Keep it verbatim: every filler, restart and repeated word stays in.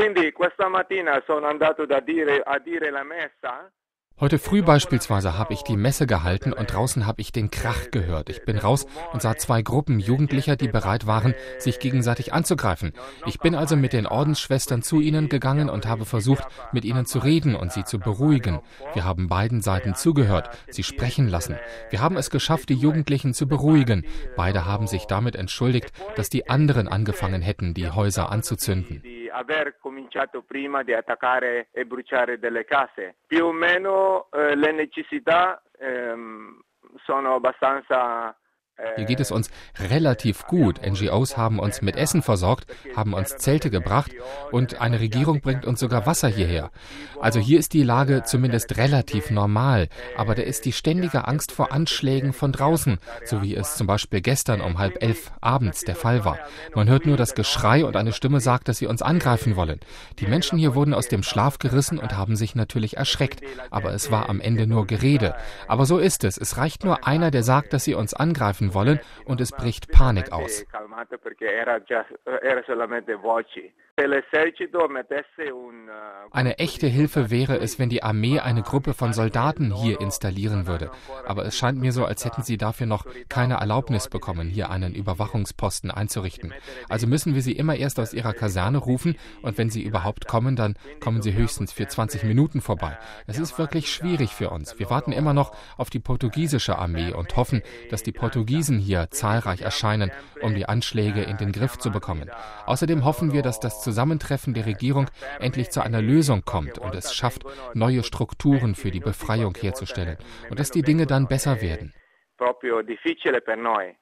Quindi questa mattina sono andato da dire, a dire la messa. Heute früh beispielsweise habe ich die Messe gehalten und draußen habe ich den Krach gehört. Ich bin raus und sah zwei Gruppen Jugendlicher, die bereit waren, sich gegenseitig anzugreifen. Ich bin also mit den Ordensschwestern zu ihnen gegangen und habe versucht, mit ihnen zu reden und sie zu beruhigen. Wir haben beiden Seiten zugehört, sie sprechen lassen. Wir haben es geschafft, die Jugendlichen zu beruhigen. Beide haben sich damit entschuldigt, dass die anderen angefangen hätten, die Häuser anzuzünden. Aver cominciato prima di attaccare e bruciare delle case. Più o meno eh, le necessità ehm, sono abbastanza. Hier geht es uns relativ gut. N G Os haben uns mit Essen versorgt, haben uns Zelte gebracht und eine Regierung bringt uns sogar Wasser hierher. Also hier ist die Lage zumindest relativ normal, aber da ist die ständige Angst vor Anschlägen von draußen, so wie es zum Beispiel gestern um halb elf abends der Fall war. Man hört nur das Geschrei und eine Stimme sagt, dass sie uns angreifen wollen. Die Menschen hier wurden aus dem Schlaf gerissen und haben sich natürlich erschreckt, aber es war am Ende nur Gerede. Aber so ist es. Es reicht nur einer, der sagt, dass sie uns angreifen wollen und es bricht Panik aus. Eine echte Hilfe wäre es, wenn die Armee eine Gruppe von Soldaten hier installieren würde. Aber es scheint mir so, als hätten sie dafür noch keine Erlaubnis bekommen, hier einen Überwachungsposten einzurichten. Also müssen wir sie immer erst aus ihrer Kaserne rufen und wenn sie überhaupt kommen, dann kommen sie höchstens für zwanzig Minuten vorbei. Es ist wirklich schwierig für uns. Wir warten immer noch auf die portugiesische Armee und hoffen, dass die Portugiesen hier zahlreich erscheinen, um die Anschläge in den Griff zu bekommen. Außerdem hoffen wir, dass das Zusammentreffen der Regierung endlich zu einer Lösung kommt und es schafft, neue Strukturen für die Befreiung herzustellen und dass die Dinge dann besser werden. Proprio difficile per noi.